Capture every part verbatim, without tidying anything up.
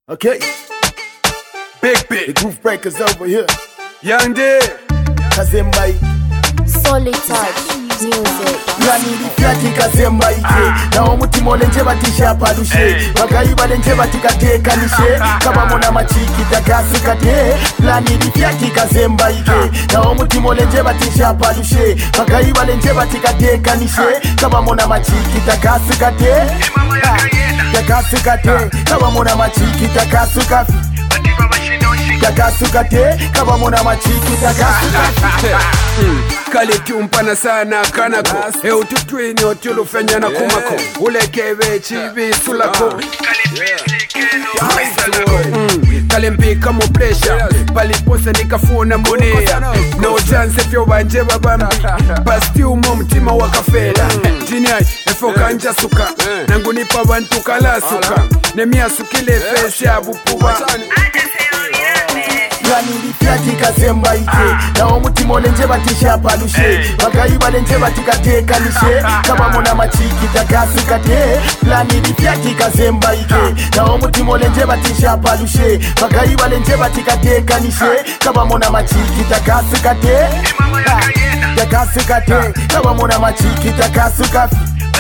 Okay? Big big. The Groove Breakers over here. Young D. Kazemba Solid Touch Music. Rani lifyati kazemba ike na omutima olenje batisha palushe bakayiba lenje batikateka nishe kabamona machiki takasi kate. Rani lifyati kazemba ike na omutima olenje batisha palushe bakayiba lenje batikateka nishe kabamona machiki takasi kate. Takasi kate kabamona machiki takasi kate. Takasukate kabamona machiki takasukate. Kale tumpana sana kanako e ututwini otulufenya na kumako ulekebe chibi sulako kale mpika mu pressure palipose nikafuna monea no chance fyo banje babambi basti umo mtima wakafela jinyai efo kanja suka nangu nipa bantu kala suka nemia sukile fesi abupuba. Rani lifyati kazemba ike na omutima olenje batisha palushe bakayiba lenje batikateka nishe kabamona machiki takasukate. Rani lifyati kazemba ike na omutima olenje batisha palushe bakayiba lenje batikateka nishe kabamona machiki takasukate. Takasukate kabamona machiki takasukate.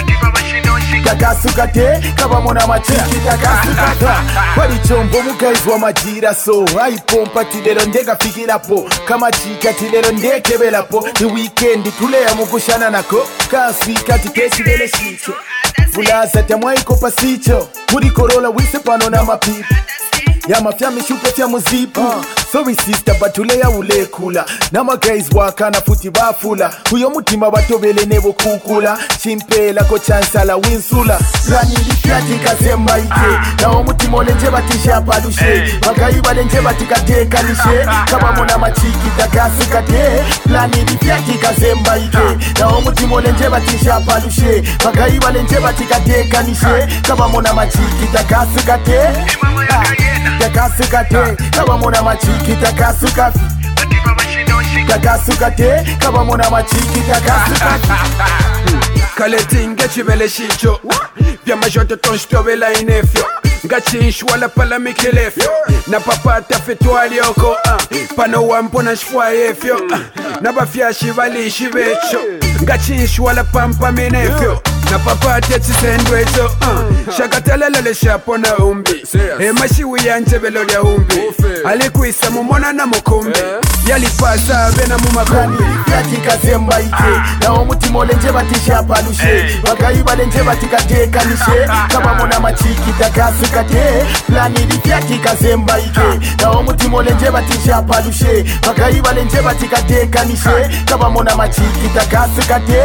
Takasukate kabamona machiki takasukate. Bali chombo mukaizi wa majira so haipompa tilero ndega fikirapo kama chika tilero ndekebelapo ni weekend tulea mukushana nako kasi kati kesi lele shicho fulaza tamwaiko pasicho muri korola wise pano na mapipa ya mafya mishupe fya muzipu uh. Sorry sister batulea ule kula nama guys wakana futi bafula huyo mutima batobele nebo kukula chimpela ko chansala winsula. Rani lifyati kazemba ike na omutima olenje batisha palushe bakayiba lenje batikateka nishe kabamona machiki takasukate. Rani lifyati kazemba ike na omutima olenje batisha palushe bakayiba lenje batikateka nishe kabamona machiki takasukate. Takasukate kabamona machiki takasukate. Takasukate kabamona machiki takasukate. Kale tinge chibele shicho vya majote tonshitobela inefyo ngachinshwa la pala mikelefyo na papata fetwali yoko pano wampona shfwa yefyo na bafyashi balishi becho ngachinshwa la pampa minefyo na papate chisendwecho uh. Shakatalala le shapona umbi e mashiwi ya njebelo lya umbi alikuisa mumona na mukumbi yalipasa bena mumakumbi. Yati kazemba ike na omutima olenje batisha palushe bakayiba lenje batikateka nishe kabamona machiki takasukate. Rani lifyati kazemba ike na omutima olenje batisha palushe bakayiba lenje batikateka nishe kabamona machiki takasukate.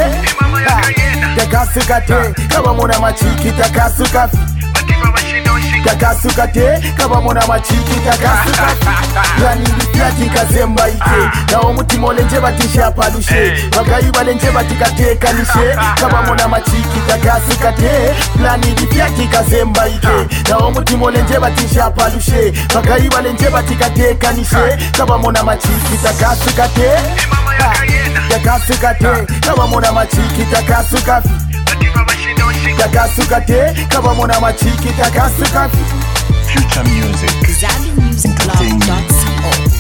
Takasukate kabamona machiki takasukate. Takasukate kabamona machiki takasukate. Rani lifyati kazemba ike na omutima olenje batisha palushe bakayiba lenje batikateka nishe kabamona machiki takasukate. Rani lifyati kazemba ike na omutima olenje batisha palushe bakayiba lenje batikateka nishe kabamona machiki takasukate. Takasukate kabamona machiki takasukate. Takasukate kabamona machiki takasukate. Future music. Zambi Music Love dot co